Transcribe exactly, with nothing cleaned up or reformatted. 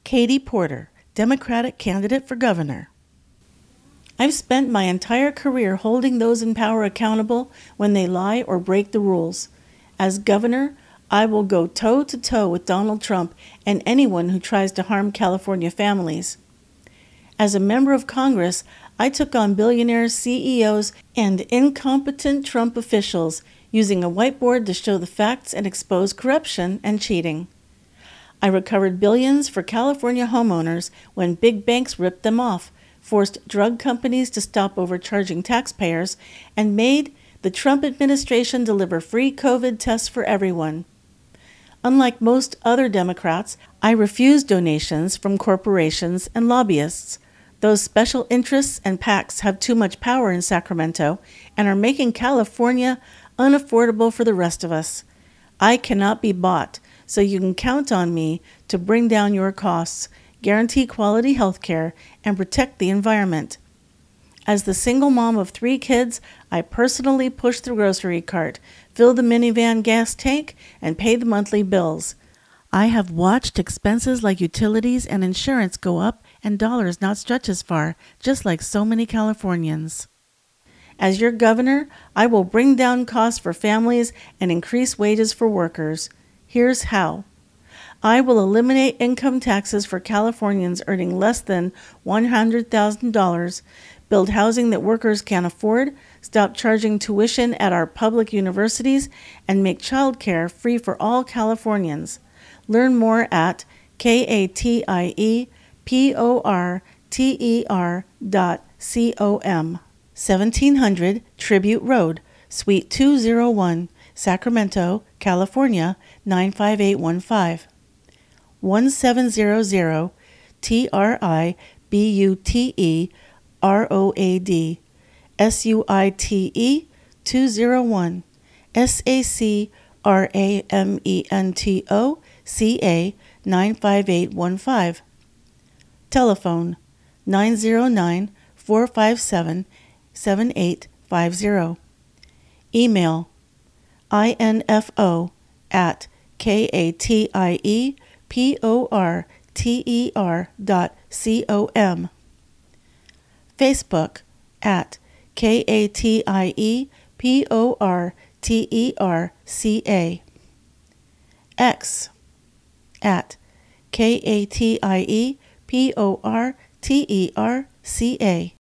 Katie Porter, Democratic candidate for governor. I've spent my entire career holding those in power accountable when they lie or break the rules. As governor, I will go toe-to-toe with Donald Trump and anyone who tries to harm California families. As a member of Congress, I took on billionaires, C E Os, and incompetent Trump officials using a whiteboard to show the facts and expose corruption and cheating. I recovered billions for California homeowners when big banks ripped them off, forced drug companies to stop overcharging taxpayers, and made the Trump administration deliver free COVID tests for everyone. Unlike most other Democrats, I refuse donations from corporations and lobbyists. Those special interests and PACs have too much power in Sacramento and are making California unaffordable for the rest of us. I cannot be bought, so you can count on me to bring down your costs, guarantee quality health care, and protect the environment. As the single mom of three kids, I personally push the grocery cart, fill the minivan gas tank, and pay the monthly bills. I have watched expenses like utilities and insurance go up and dollars not stretch as far, just like so many Californians. As your governor, I will bring down costs for families and increase wages for workers. Here's how. I will eliminate income taxes for Californians earning less than one hundred thousand dollars, build housing that workers can't afford, stop charging tuition at our public universities, and make child care free for all Californians. Learn more at K-A-T-I-E-P-O-R-T-E-R dot C-O-M. seventeen hundred Tribute Road, Suite two oh one, Sacramento, California, nine five eight one five. one seven zero zero T R I B U T E R O A D S U I T E two oh one S A C R A M E N T O C A nine five eight one five. Telephone nine zero nine, four five seven, seven eight five zero. Email info at K-A-T-I-E-P-O-R-T-E-R dot C-O-M. Facebook at K-A-T-I-E-P-O-R-T-E-R-C-A. X at K-A-T-I-E-P-O-R-T-E-R-C-A.